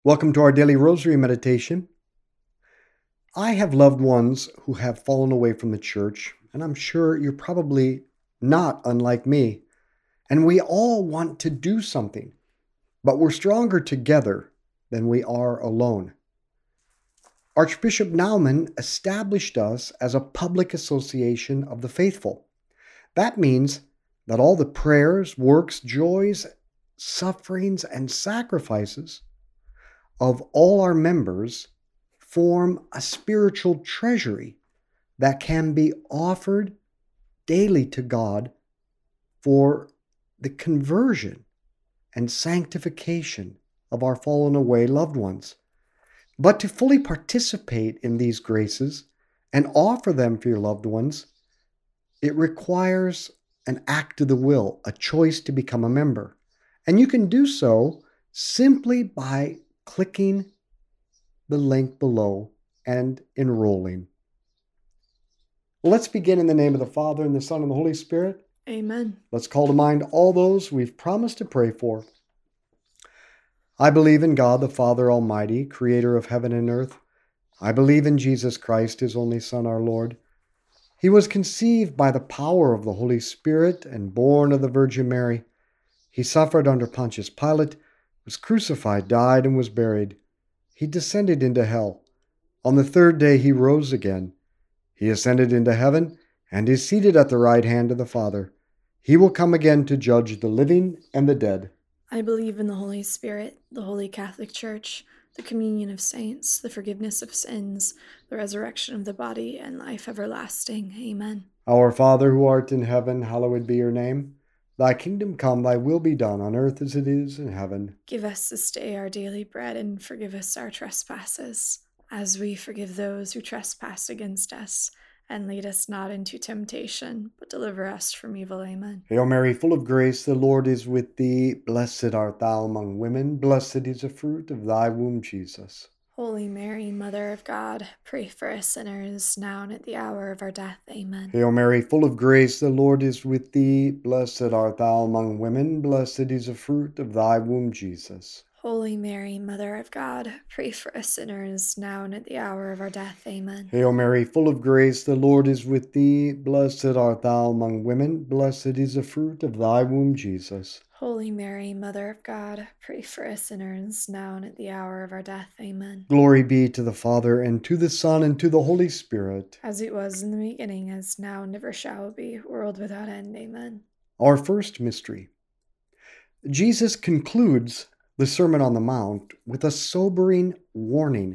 Welcome to our daily rosary meditation. I have loved ones who have fallen away from the church, and I'm sure you're probably not unlike me. And we all want to do something, but we're stronger together than we are alone. Archbishop Naumann established us as a public association of the faithful. That means that all the prayers, works, joys, sufferings, and sacrifices of all our members form a spiritual treasury that can be offered daily to God for the conversion and sanctification of our fallen away loved ones. But to fully participate in these graces and offer them for your loved ones, it requires an act of the will, a choice to become a member. And you can do so simply by clicking the link below and enrolling. Well, let's begin in the name of the Father, and the Son, and the Holy Spirit. Amen. Let's call to mind all those we've promised to pray for. I believe in God, the Father Almighty, creator of heaven and earth. I believe in Jesus Christ, his only Son, our Lord. He was conceived by the power of the Holy Spirit and born of the Virgin Mary. He suffered under Pontius Pilate, was crucified, died, and was buried. He descended into hell. On the third day he rose again. He ascended into heaven and is seated at the right hand of the Father. He will come again to judge the living and the dead. I believe in the Holy Spirit, the Holy Catholic Church, the communion of saints, the forgiveness of sins, the resurrection of the body, and life everlasting. Amen. Our Father who art in heaven, hallowed be your name. Thy kingdom come, thy will be done on earth as it is in heaven. Give us this day our daily bread, and forgive us our trespasses, as we forgive those who trespass against us. And lead us not into temptation, but deliver us from evil. Amen. Hail Mary, full of grace, the Lord is with thee. Blessed art thou among women. Blessed is the fruit of thy womb, Jesus. Holy Mary, Mother of God, pray for us sinners, now and at the hour of our death. Amen. Hail Mary, full of grace, the Lord is with thee. Blessed art thou among women. Blessed is the fruit of thy womb, Jesus. Holy Mary, Mother of God, pray for us sinners, now and at the hour of our death. Amen. Hail Mary, full of grace, the Lord is with thee. Blessed art thou among women. Blessed is the fruit of thy womb, Jesus. Holy Mary, Mother of God, pray for us sinners, now and at the hour of our death. Amen. Glory be to the Father, and to the Son, and to the Holy Spirit. As it was in the beginning, as now, and ever shall be, world without end. Amen. Our first mystery. Jesus concludes the Sermon on the Mount with a sobering warning.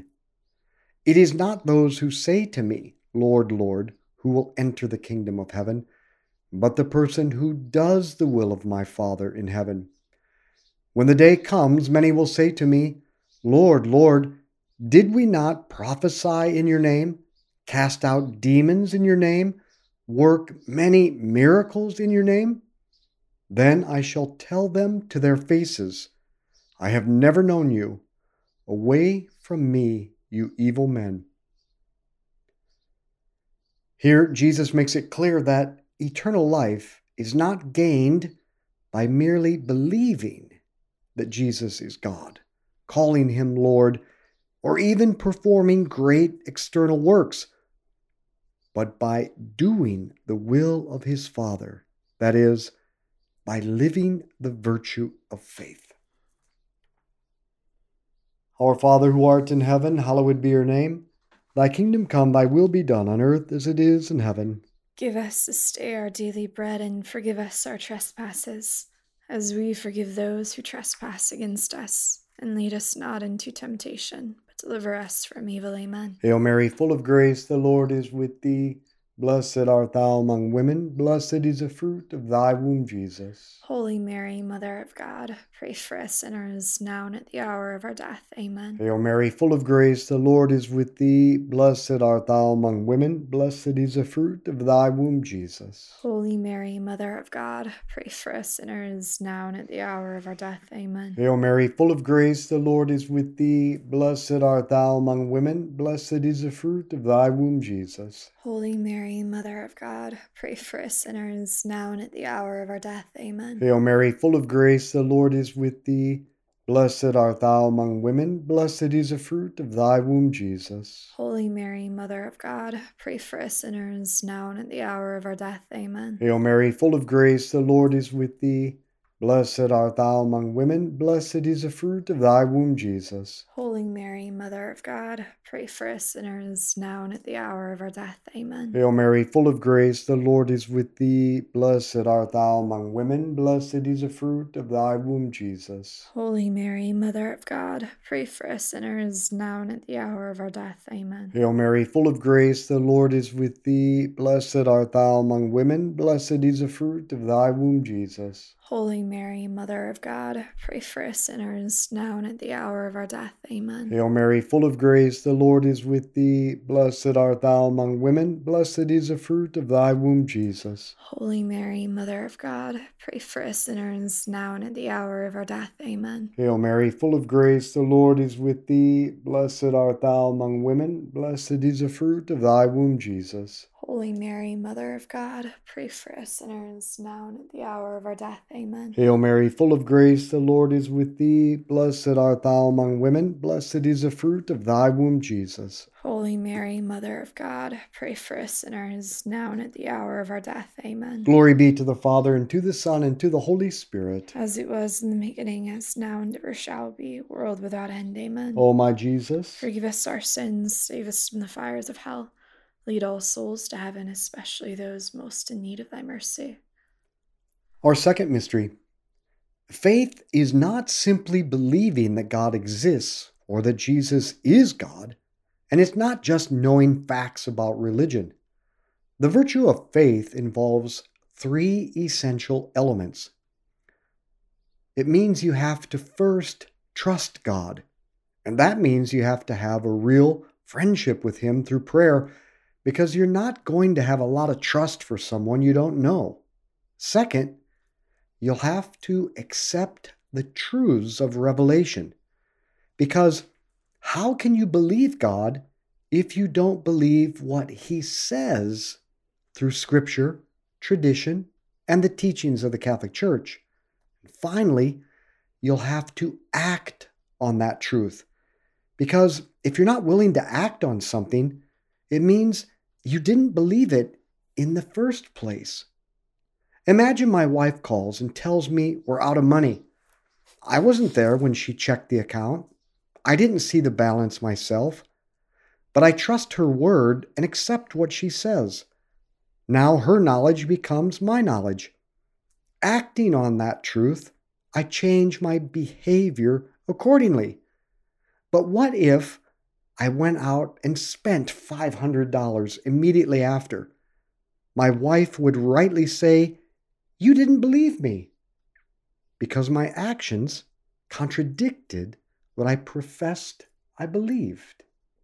It is not those who say to me, Lord, Lord, who will enter the kingdom of heaven, but the person who does the will of my Father in heaven. When the day comes, many will say to me, Lord, Lord, did we not prophesy in your name, cast out demons in your name, work many miracles in your name? Then I shall tell them to their faces, I have never known you. Away from me, you evil men. Here, Jesus makes it clear that eternal life is not gained by merely believing that Jesus is God, calling him Lord, or even performing great external works, but by doing the will of his Father, that is, by living the virtue of faith. Our Father who art in heaven, hallowed be your name. Thy kingdom come, thy will be done on earth as it is in heaven. Give us this day our daily bread, and forgive us our trespasses, as we forgive those who trespass against us. And lead us not into temptation, but deliver us from evil. Amen. Hail Mary, full of grace, the Lord is with thee. Blessed art thou among women. Blessed is the fruit of thy womb, Jesus. Holy Mary, Mother of God, pray for us sinners, now and at the hour of our death. Amen. Hail Mary, full of grace, the Lord is with thee. Blessed art thou among women. Blessed is the fruit of thy womb, Jesus. Holy Mary, Mother of God, pray for us sinners, now and at the hour of our death. Amen. Hail Mary, full of grace, the Lord is with thee. Blessed art thou among women. Blessed is the fruit of thy womb, Jesus. Holy Mary, Mother of God, pray for us sinners, now and at the hour of our death. Amen. Hail Mary, full of grace, the Lord is with thee. Blessed art thou among women, blessed is the fruit of thy womb, Jesus. Holy Mary, Mother of God, pray for us sinners, now and at the hour of our death. Amen. Hail Mary, full of grace, the Lord is with thee. Blessed art thou among women, blessed is the fruit of thy womb, Jesus. Holy Mary, Mother of God, pray for us sinners, now and at the hour of our death. Amen. Hail Mary, full of grace, the Lord is with thee. Blessed art thou among women, blessed is the fruit of thy womb, Jesus. Holy Mary, Mother of God, pray for us sinners, now and at the hour of our death. Amen. Hail Mary, full of grace, the Lord is with thee. Blessed art thou among women, blessed is the fruit of thy womb, Jesus. Holy Mary, Mother of God, pray for us sinners, now and at the hour of our death. Amen. Hail Mary, full of grace, the Lord is with thee. Blessed art thou among women, blessed is the fruit of thy womb, Jesus. Holy Mary, Mother of God, pray for us sinners, now and at the hour of our death. Amen. Hail Mary, full of grace, the Lord is with thee. Blessed art thou among women, blessed is the fruit of thy womb, Jesus. Holy Mary, Mother of God, pray for us sinners, now and at the hour of our death. Amen. Hail Mary, full of grace, the Lord is with thee. Blessed art thou among women, blessed is the fruit of thy womb, Jesus. Holy Mary, Mother of God, pray for us sinners, now and at the hour of our death. Amen. Glory be to the Father, and to the Son, and to the Holy Spirit. As it was in the beginning, as now, and ever shall be, world without end. Amen. O my Jesus, forgive us our sins, save us from the fires of hell. Lead all souls to heaven, especially those most in need of thy mercy. Our second mystery. Faith is not simply believing that God exists or that Jesus is God, and it's not just knowing facts about religion. The virtue of faith involves three essential elements. It means you have to first trust God, and that means you have to have a real friendship with Him through prayer, because you're not going to have a lot of trust for someone you don't know. Second, you'll have to accept the truths of revelation, because how can you believe God if you don't believe what He says through Scripture, tradition, and the teachings of the Catholic Church? And finally, you'll have to act on that truth, because if you're not willing to act on something, it means you didn't believe it in the first place. Imagine my wife calls and tells me we're out of money. I wasn't there when she checked the account. I didn't see the balance myself, but I trust her word and accept what she says. Now her knowledge becomes my knowledge. Acting on that truth, I change my behavior accordingly. But what if I went out and spent $500 immediately after? My wife would rightly say, "You didn't believe me," because my actions contradicted what I professed I believed.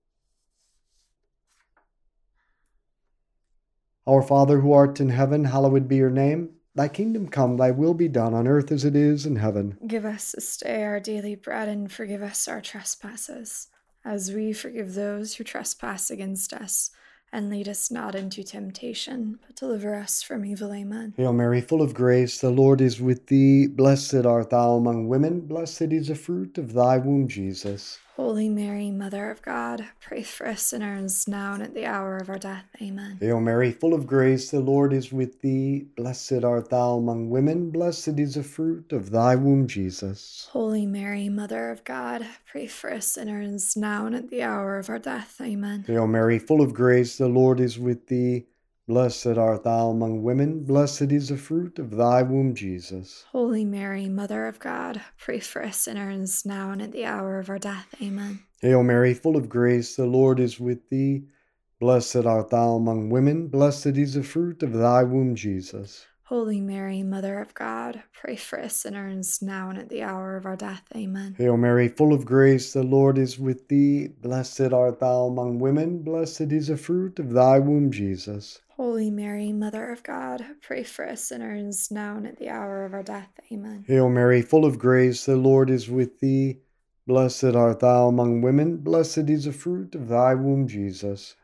Our Father who art in heaven, hallowed be your name. Thy kingdom come, thy will be done on earth as it is in heaven. Give us this day our daily bread, and forgive us our trespasses, as we forgive those who trespass against us. And lead us not into temptation, but deliver us from evil. Amen. Hail Mary, full of grace, the Lord is with thee. Blessed art thou among women, blessed is the fruit of thy womb, Jesus. Holy Mary, Mother of God, pray for us sinners, now and at the hour of our death. Amen. Hail Mary, full of grace, the Lord is with thee. Blessed art thou among women, blessed is the fruit of thy womb, Jesus. Holy Mary, Mother of God, pray for us sinners, now and at the hour of our death. Amen. Hail Mary, full of grace, the Lord is with thee. Blessed art thou among women, blessed is the fruit of thy womb, Jesus. Holy Mary, Mother of God, pray for us sinners, now and at the hour of our death. Amen. Hail Mary, full of grace, the Lord is with thee. Blessed art thou among women, blessed is the fruit of thy womb, Jesus. Holy Mary, Mother of God, pray for us sinners, now and at the hour of our death. Amen. Hail Mary, full of grace, the Lord is with thee. Blessed art thou among women, blessed is the fruit of thy womb, Jesus. Holy Mary, Mother of God, pray for us sinners, now and at the hour of our death. Amen. Hail Mary, full of grace, the Lord is with thee. Blessed art thou among women, blessed is the fruit of thy womb, Jesus.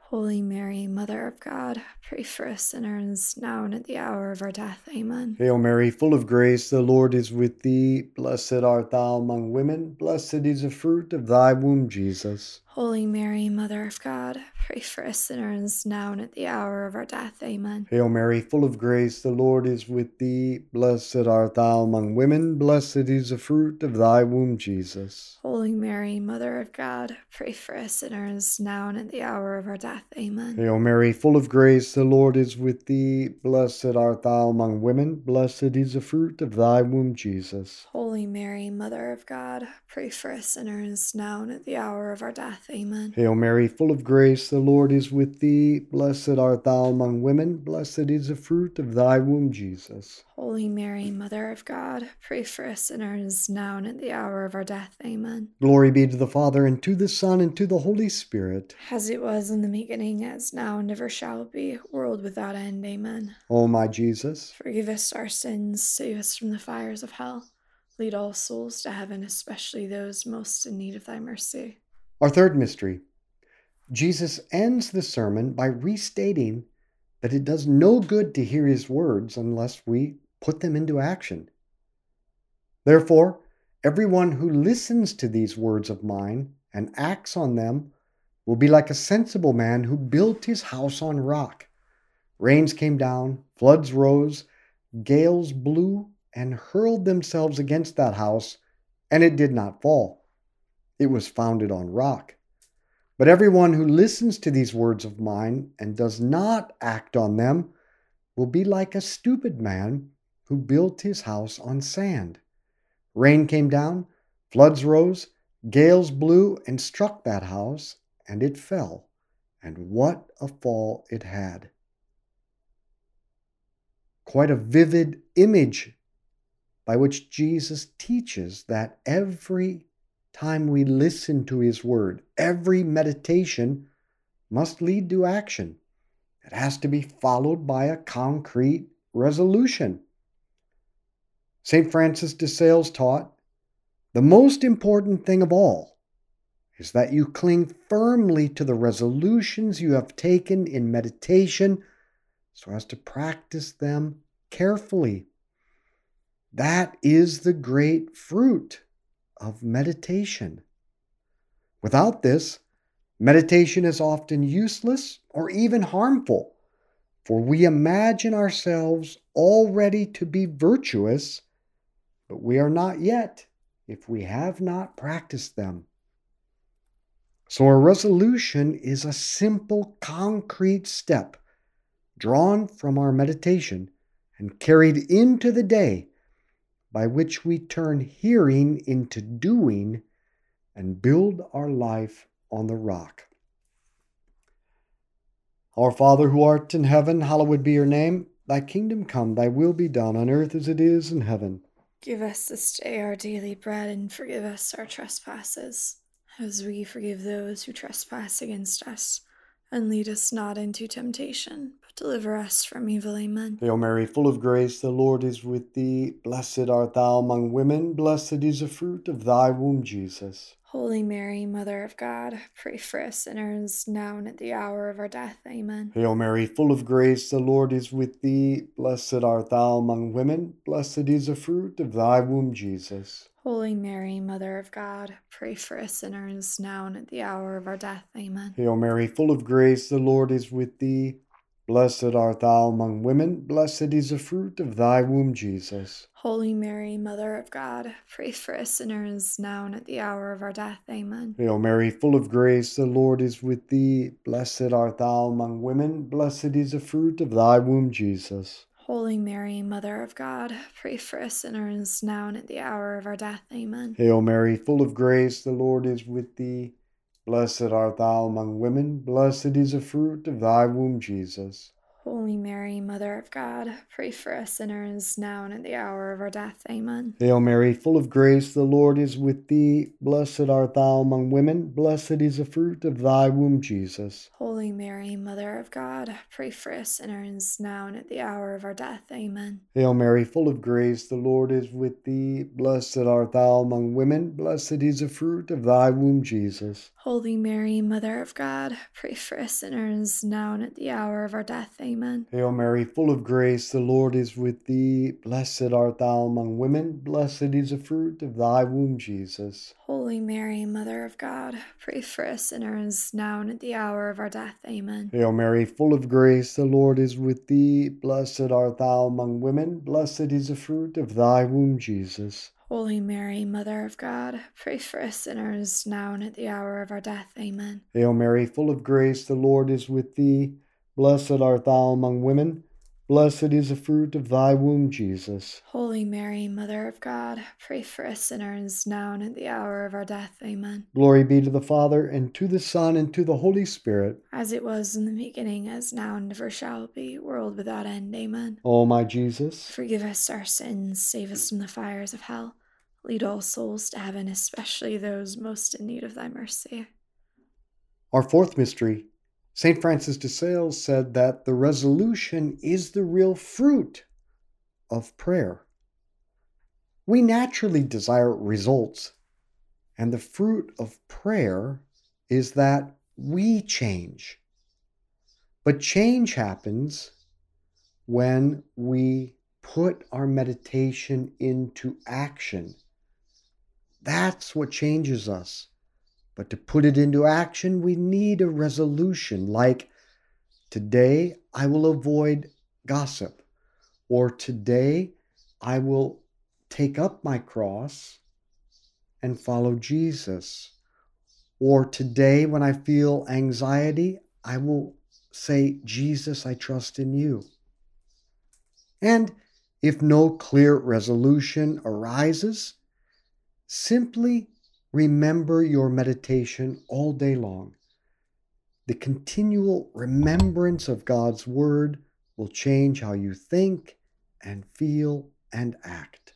Holy Mary, Mother of God, pray for us sinners, now and at the hour of our death. Amen. Hail Mary, full of grace, the Lord is with thee. Blessed art thou among women. Blessed is the fruit of thy womb, Jesus. Holy Mary, Mother of God, pray for us sinners, now and at the hour of our death. Amen. Hail Mary, full of grace, the Lord is with thee. Blessed art thou among women. Blessed is the fruit of thy womb, Jesus. Holy Mary, Mother of God, pray for us sinners, now and at the hour of our death. Amen. Hail Mary, full of grace, the Lord is with thee. Blessed art thou among women. Blessed is the fruit of thy womb, Jesus. Holy Mary, Mother of God, pray for us sinners, now and at the hour of our death. Amen. Hail Mary, full of grace, the Lord is with thee. Blessed art thou among women. Blessed is the fruit of thy womb, Jesus. Holy Mary, Mother of God, pray for us sinners, now and at the hour of our death. Amen. Glory be to the Father, and to the Son, and to the Holy Spirit. As it was in the beginning, as now, and ever shall be, world without end. Amen. O my Jesus, forgive us our sins, save us from the fires of hell. Lead all souls to heaven, especially those most in need of thy mercy. our third mystery. Jesus ends the sermon by restating that it does no good to hear his words unless we put them into action. Therefore, everyone who listens to these words of mine and acts on them will be like a sensible man who built his house on rock. Rains came down, floods rose, gales blew and hurled themselves against that house, and it did not fall. It was founded on rock. But everyone who listens to these words of mine and does not act on them will be like a stupid man who built his house on sand. Rain came down, floods rose, gales blew and struck that house, and it fell. And what a fall it had. Quite a vivid image by which Jesus teaches that every time we listen to his word, every meditation must lead to action. It has to be followed by a concrete resolution. St. Francis de Sales taught, the most important thing of all is that you cling firmly to the resolutions you have taken in meditation so as to practice them carefully. That is the great fruit of meditation. Without this, meditation is often useless or even harmful, for we imagine ourselves already to be virtuous, but we are not yet if we have not practiced them. So a resolution is a simple, concrete step drawn from our meditation and carried into the day, by which we turn hearing into doing and build our life on the rock. Our Father who art in heaven, hallowed be your name. Thy kingdom come, thy will be done on earth as it is in heaven. Give us this day our daily bread, and forgive us our trespasses, as we forgive those who trespass against us. And lead us not into temptation, but deliver us from evil. Amen. Hail Mary, full of grace, the Lord is with thee. Blessed art thou among women. Blessed is the fruit of thy womb, Jesus. Holy Mary, Mother of God, pray for us sinners, now and at the hour of our death. Amen. Hail Mary, full of grace, the Lord is with thee. Blessed art thou among women. Blessed is the fruit of thy womb, Jesus. Holy Mary, Mother of God, pray for us sinners, now and at the hour of our death. Amen. Hail Mary, full of grace, the Lord is with thee. Blessed art thou among women. Blessed is the fruit of thy womb, Jesus. Holy Mary, Mother of God, pray for us sinners, now and at the hour of our death. Amen. Hail Mary, full of grace, the Lord is with thee. Blessed art thou among women. Blessed is the fruit of thy womb, Jesus. Holy Mary, Mother of God, pray for us sinners, now and at the hour of our death. Amen. Hail Mary, full of grace, the Lord is with thee. Blessed art thou among women. Blessed is the fruit of thy womb, Jesus. Holy Mary, Mother of God, pray for us sinners, now and at the hour of our death. Amen. Hail Mary, full of grace, the Lord is with thee. Blessed art thou among women. Blessed is the fruit of thy womb, Jesus. Holy Mary, Mother of God, pray for us sinners, now and at the hour of our death. Amen. Hail Mary, full of grace, the Lord is with thee. Blessed art thou among women. Blessed is the fruit of thy womb, Jesus. Holy Mary, Mother of God, pray for us sinners, now and at the hour of our death. Amen. Hail Mary, full of grace, the Lord is with thee. Blessed art thou among women. Blessed is the fruit of thy womb, Jesus. Holy Mary, Mother of God, pray for us sinners, now and at the hour of our death. Amen. Hail Mary, full of grace, the Lord is with thee. Blessed art thou among women. Blessed is the fruit of thy womb, Jesus. Holy Mary, Mother of God, pray for us sinners, now and at the hour of our death. Amen. Hail Mary, full of grace, the Lord is with thee. Blessed art thou among women. Blessed is the fruit of thy womb, Jesus. Holy Mary, Mother of God, pray for us sinners, now and at the hour of our death. Amen. Glory be to the Father, and to the Son, and to the Holy Spirit. As it was in the beginning, as now, and ever shall be, world without end. Amen. O my Jesus, Forgive us our sins, save us from the fires of hell. Lead all souls to heaven, especially those most in need of thy mercy. our fourth mystery, St. Francis de Sales said that the resolution is the real fruit of prayer. We naturally desire results, and the fruit of prayer is that we change. But change happens when we put our meditation into action. That's what changes us. But to put it into action, we need a resolution like, today I will avoid gossip, or today I will take up my cross and follow Jesus, or today when I feel anxiety, I will say, Jesus, I trust in you. And if no clear resolution arises, simply remember your meditation all day long. The continual remembrance of God's word will change how you think and feel and act.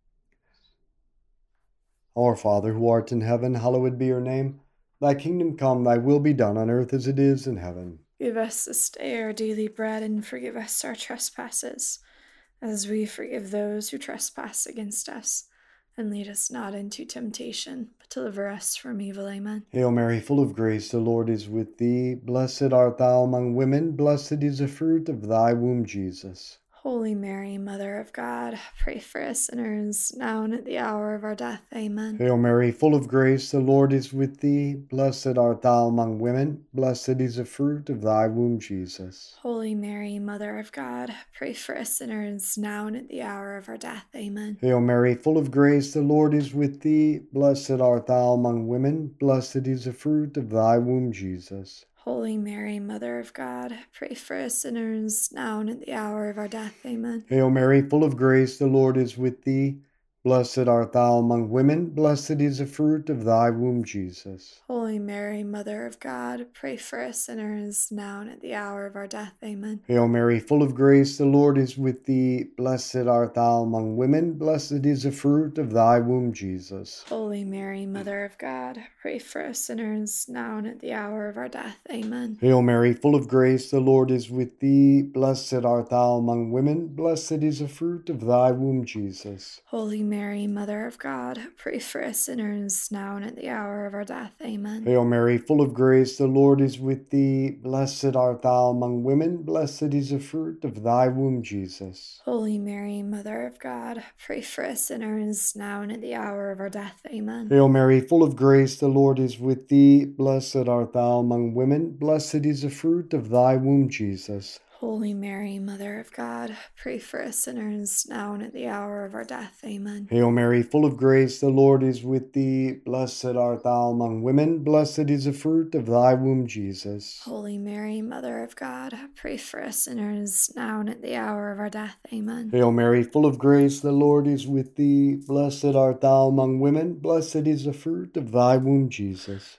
Our Father, who art in heaven, hallowed be your name. Thy kingdom come, thy will be done on earth as it is in heaven. Give us this day our daily bread, and forgive us our trespasses, as we forgive those who trespass against us. And lead us not into temptation, but deliver us from evil. Amen. Hail Mary, full of grace, the Lord is with thee. Blessed art thou among women. Blessed is the fruit of thy womb, Jesus. Holy Mary, Mother of God, pray for us sinners, now and at the hour of our death. Amen. Hail Mary, full of grace, the Lord is with thee. Blessed art thou among women. Blessed is the fruit of thy womb, Jesus. Holy Mary, Mother of God, pray for us sinners, now and at the hour of our death. Amen. Hail Mary, full of grace, the Lord is with thee. Blessed art thou among women. Blessed is the fruit of thy womb, Jesus. Holy Mary, Mother of God, pray for us sinners, now and at the hour of our death. Amen. Hail Mary, full of grace, the Lord is with thee. Blessed art thou among women. Blessed is the fruit of thy womb, Jesus. Holy Mary, Mother of God, pray for us sinners, now and at the hour of our death. Amen. Hail Mary, full of grace, the Lord is with thee. Blessed art thou among women. Blessed is the fruit of thy womb, Jesus. Holy Mary, Mother of God, pray for us sinners, now and at the hour of our death. Amen. Hail Mary, full of grace, the Lord is with thee. Blessed art thou among women. Blessed is the fruit of thy womb, Jesus. Holy Mary, Mother of God, pray for us sinners, now and at the hour of our death. Amen. Hail Mary, full of grace, the Lord is with thee. Blessed art thou among women. Blessed is the fruit of thy womb, Jesus. Holy Mary, Mother of God, pray for us sinners, now and at the hour of our death. Amen. Hail Mary, full of grace, the Lord is with thee. Blessed art thou among women. Blessed is the fruit of thy womb, Jesus. Holy Mary, Mother of God, pray for us sinners, now and at the hour of our death. Amen. Hail Mary, full of grace, the Lord is with thee. Blessed art thou among women. Blessed is the fruit of thy womb, Jesus. Holy Mary, Mother of God, pray for us sinners, now and at the hour of our death. Amen. Hail Mary, full of grace, the Lord is with thee. Blessed art thou among women. Blessed is the fruit of thy womb, Jesus. Holy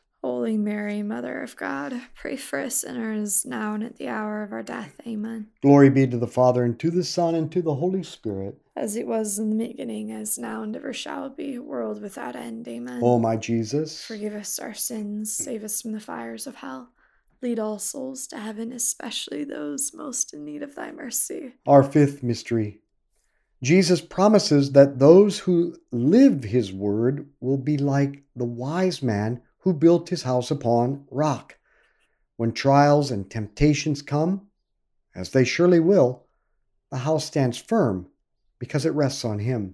Holy Mary, Mother of God, pray for us sinners, now and at the hour of our death. Amen. Glory be to the Father, and to the Son, and to the Holy Spirit. As it was in the beginning, as now, and ever shall be, world without end. Amen. O my Jesus, forgive us our sins, save us from the fires of hell. Lead all souls to heaven, especially those most in need of thy mercy. Our fifth mystery. Jesus promises that those who live his word will be like the wise man who built his house upon rock. When trials and temptations come, as they surely will, the house stands firm because it rests on him.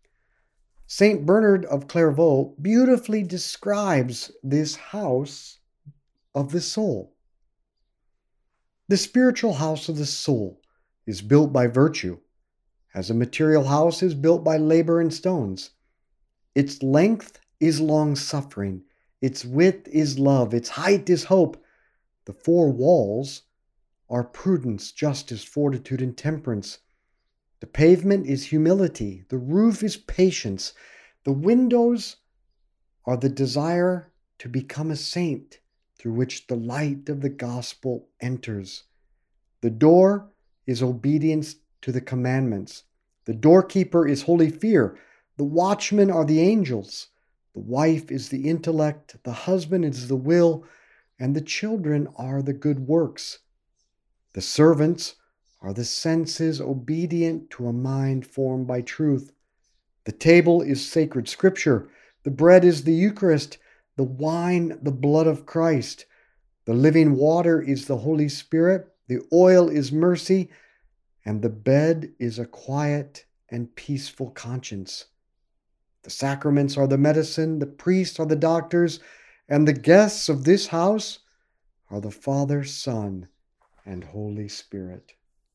Saint Bernard of Clairvaux beautifully describes this house of the soul. The spiritual house of the soul is built by virtue, as a material house is built by labor and stones. Its length is long-suffering, its width is love, its height is hope. The four walls are prudence, justice, fortitude, and temperance. The pavement is humility, the roof is patience, the windows are the desire to become a saint through which the light of the gospel enters. The door is obedience to the commandments. The doorkeeper is holy fear. The watchmen are the angels. The wife is the intellect. The husband is the will. And the children are the good works. The servants are the senses obedient to a mind formed by truth. The table is sacred scripture. The bread is the Eucharist. The wine, the blood of Christ. The living water is the Holy Spirit. The oil is mercy. And the bed is a quiet and peaceful conscience. The sacraments are the medicine. The priests are the doctors. And the guests of this house are the Father, Son, and Holy Spirit.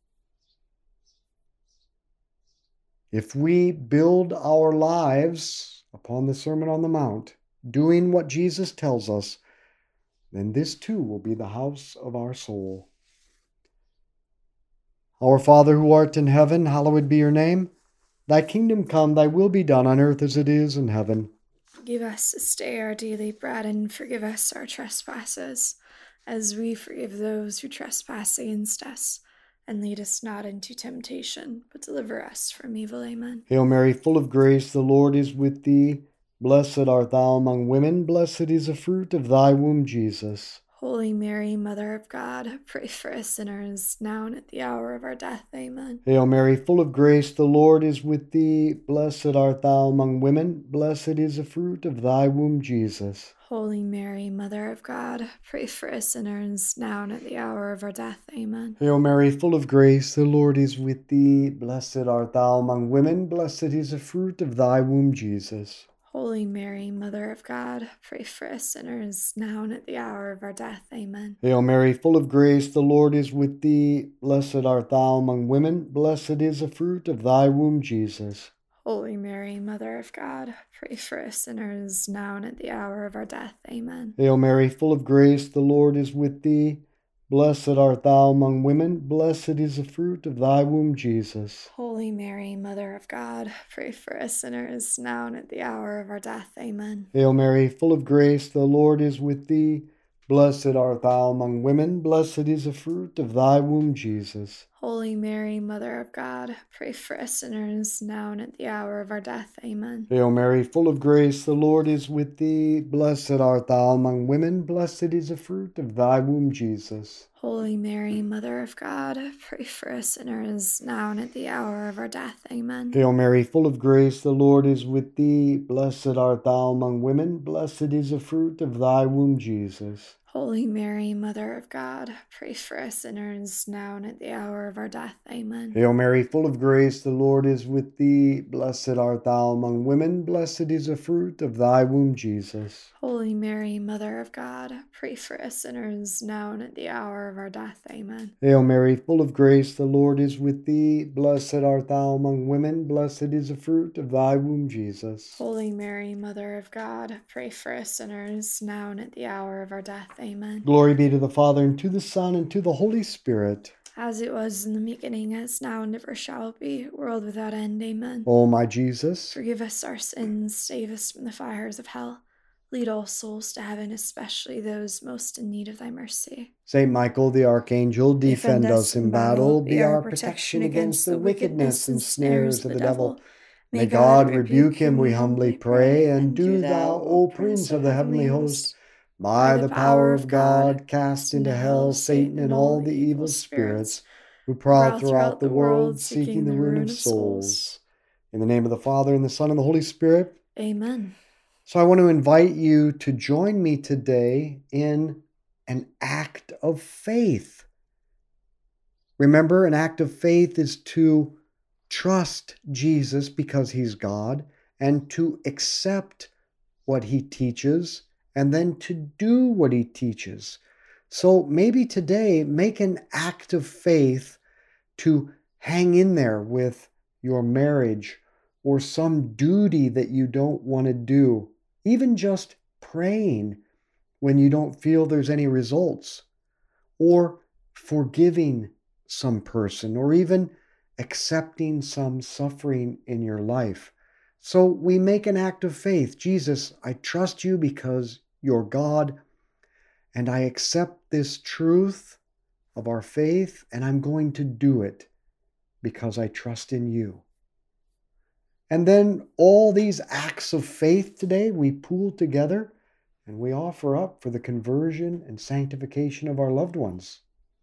If we build our lives upon the Sermon on the Mount, doing what Jesus tells us, then this too will be the house of our soul. Our Father who art in heaven, hallowed be your name. Thy kingdom come, thy will be done on earth as it is in heaven. Give us this day our daily bread, and forgive us our trespasses, as we forgive those who trespass against us. And lead us not into temptation, but deliver us from evil. Amen. Hail Mary, full of grace, the Lord is with thee. Blessed art thou among women, blessed is the fruit of thy womb, Jesus. Holy Mary, Mother of God, pray for us sinners, now and at the hour of our death. Amen. Hail Mary, full of grace, the Lord is with thee. Blessed art thou among women, blessed is the fruit of thy womb, Jesus. Holy Mary, Mother of God, pray for us sinners, now and at the hour of our death. Amen. Hail Mary, full of grace, the Lord is with thee. Blessed art thou among women, blessed is the fruit of thy womb, Jesus. Holy Mary, Mother of God, pray for us sinners, now and at the hour of our death. Amen. Hail Mary, full of grace, the Lord is with thee. Blessed art thou among women, blessed is the fruit of thy womb, Jesus. Holy Mary, Mother of God, pray for us sinners, now and at the hour of our death. Amen. Hail Mary, full of grace, the Lord is with thee. Blessed art thou among women, blessed is the fruit of thy womb, Jesus. Holy Mary, Mother of God, pray for us sinners, now and at the hour of our death. Amen. Hail Mary, full of grace, the Lord is with thee. Blessed art thou among women, blessed is the fruit of thy womb, Jesus. Holy Mary, Mother of God, pray for us sinners, now and at the hour of our death. Amen. Hail Mary, full of grace, the Lord is with thee. Blessed art thou among women, blessed is the fruit of thy womb, Jesus. Holy Mary, Mother of God, pray for us sinners, now and at the hour of our death. Amen. Hail Mary, full of grace, the Lord is with thee. Blessed art thou among women, blessed is the fruit of thy womb, Jesus. Holy Mary, Mother of God, pray for us sinners, now and at the hour of our death. Amen. Hail Mary, full of grace, the Lord is with thee. Blessed art thou among women, blessed is the fruit of thy womb, Jesus. Holy Mary, Mother of God, pray for us sinners, now and at the hour of our death. Amen. Hail Mary, full of grace, the Lord is with thee. Blessed art thou among women, blessed is the fruit of thy womb, Jesus. Holy Mary, Mother of God, pray for us sinners, now and at the hour of our death. Amen. Glory be to the Father, and to the Son, and to the Holy Spirit. As it was in the beginning, as now, and ever shall be, world without end. Amen. O my Jesus, forgive us our sins, save us from the fires of hell. Lead all souls to heaven, especially those most in need of thy mercy. Saint Michael the Archangel, Defend defend us in battle. Be our protection protection against the wickedness and snares of the devil. May May God rebuke him, we humbly pray. And do thou, O Prince of the heavenly host, by the power of God, cast into hell Satan and all the evil spirits who prowl throughout the world, seeking the ruin of souls. In the name of the Father, and the Son, and the Holy Spirit. Amen. So I want to invite you to join me today in an act of faith. Remember, an act of faith is to trust Jesus because he's God, and to accept what he teaches, and then to do what he teaches. So maybe today, make an act of faith to hang in there with your marriage or some duty that you don't want to do. Even just praying when you don't feel there's any results, or forgiving some person, or even accepting some suffering in your life. So we make an act of faith. Jesus, I trust you because you're God, and I accept this truth of our faith, and I'm going to do it because I trust in you. And then all these acts of faith today we pool together and we offer up for the conversion and sanctification of our loved ones.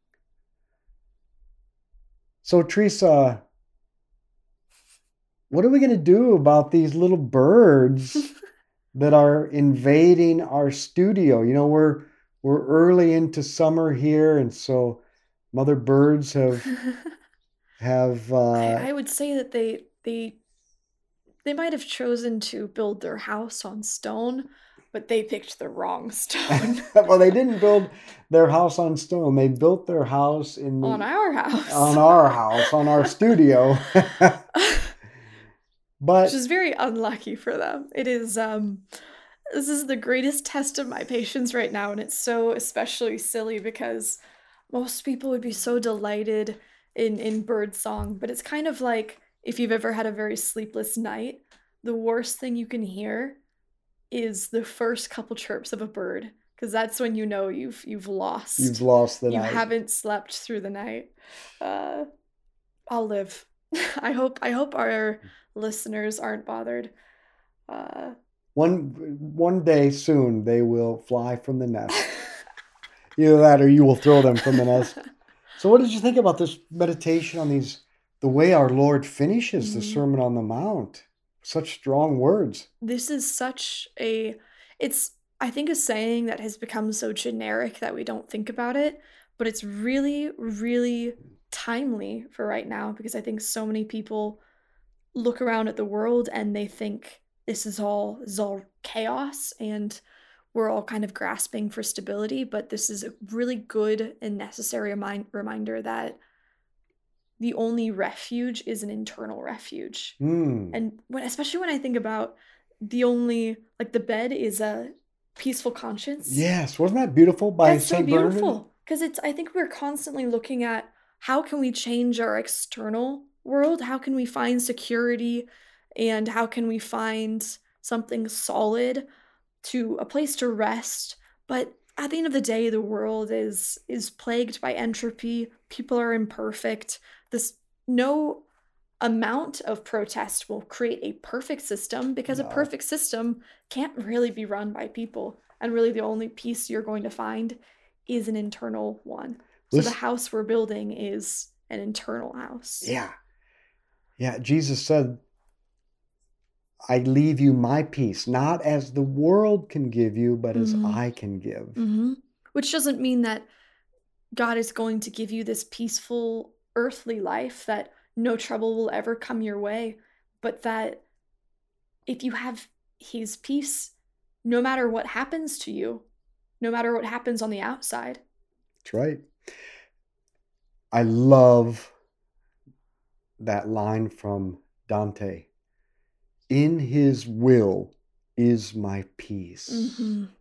So, Teresa, what are we going to do about these little birds that are invading our studio? You know, we're early into summer here, and so mother birds have I would say that they might have chosen to build their house on stone, but they picked the wrong stone. Well, they didn't build their house on stone. They built their house on our house. On our house, on our studio. But which is very unlucky for them. It is this is the greatest test of my patience right now, and it's so especially silly because most people would be so delighted in bird song, but it's kind of like if you've ever had a very sleepless night, the worst thing you can hear is the first couple chirps of a bird, because that's when you know you've lost. You've lost the you night. You haven't slept through the night. I'll live. I hope our listeners aren't bothered. One day soon they will fly from the nest. Either that or you will throw them from the nest. So what did you think about this meditation on the way our Lord finishes the Sermon on the Mount? Such strong words. This is such it's I think a saying that has become so generic that we don't think about it, but it's really, really timely for right now, because I think so many people look around at the world and they think this is all chaos and we're all kind of grasping for stability, but this is a really good and necessary reminder that the only refuge is an internal refuge. And especially when I think about the bed is a peaceful conscience. Yes, wasn't that beautiful by St. Bernard? That's so beautiful, because I think we're constantly looking at how can we change our external world? How can we find security, and how can we find something solid, to a place to rest? But at the end of the day, the world is plagued by entropy. People are imperfect. No amount of protest will create a perfect system, because a perfect system can't really be run by people. And really the only peace you're going to find is an internal one. So the house we're building is an internal house. Yeah. Yeah, Jesus said, I leave you my peace, not as the world can give you, but as I can give. Which doesn't mean that God is going to give you this peaceful earthly life, that no trouble will ever come your way, but that if you have his peace, no matter what happens to you, no matter what happens on the outside. That's right. I love that line from Dante. In his will is my peace.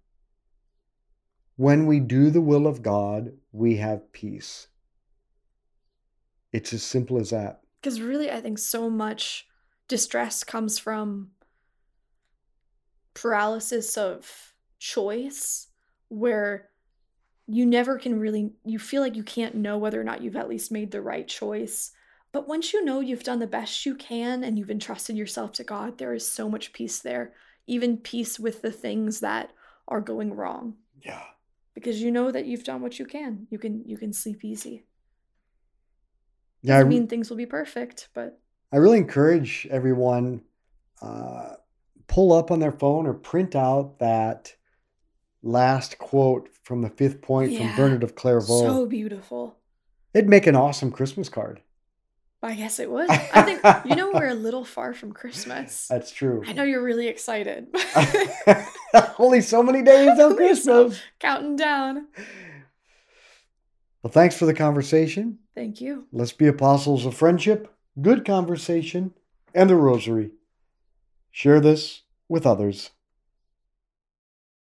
When we do the will of God, we have peace. It's as simple as that. Because really, I think so much distress comes from paralysis of choice where you never can really, you feel like you can't know whether or not you've at least made the right choice. But once you know you've done the best you can and you've entrusted yourself to God, there is so much peace there, even peace with the things that are going wrong. Yeah. Because you know that you've done what you can. You can sleep easy. Yeah, Doesn't mean things will be perfect, but I really encourage everyone pull up on their phone or print out that last quote from the fifth point from yeah, Bernard of Clairvaux. so beautiful. It'd make an awesome Christmas card. I guess it would. I think, we're a little far from Christmas. That's true. I know you're really excited. Only so many days till Only Christmas. Counting down. Well, thanks for the conversation. Thank you. Let's be apostles of friendship, good conversation, and the rosary. Share this with others.